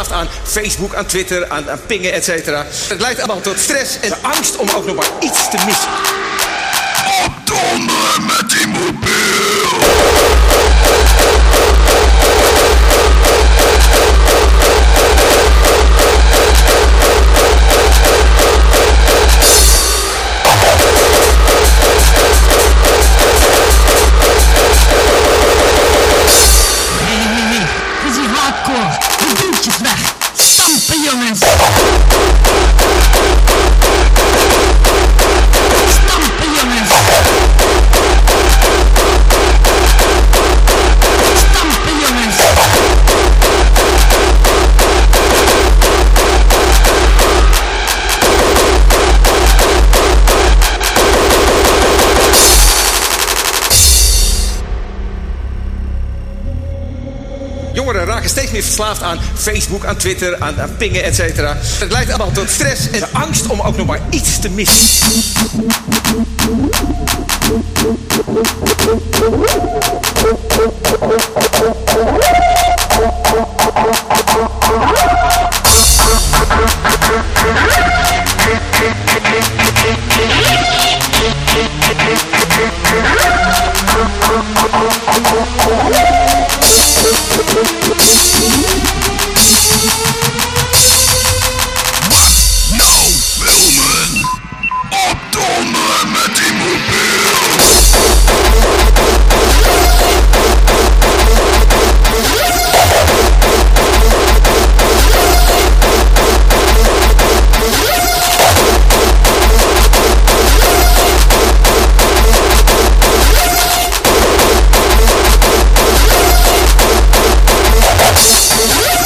verslaafd aan Facebook, aan Twitter, aan pingen, etc. Het leidt allemaal tot stress en de angst om ook nog maar iets te missen. Opdonderen met die mobiel! Stampen, jongens! Stampen, jongens! Stampen, jongens! Jongeren raken steeds meer verslaafd aan Facebook, aan Twitter, aan pingen, etc. Het leidt allemaal tot stress en de angst om ook nog maar iets te missen. Nou, filmen! Opdonderen met die mobiel!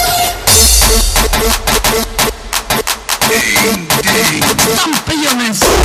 Stampen, jongens!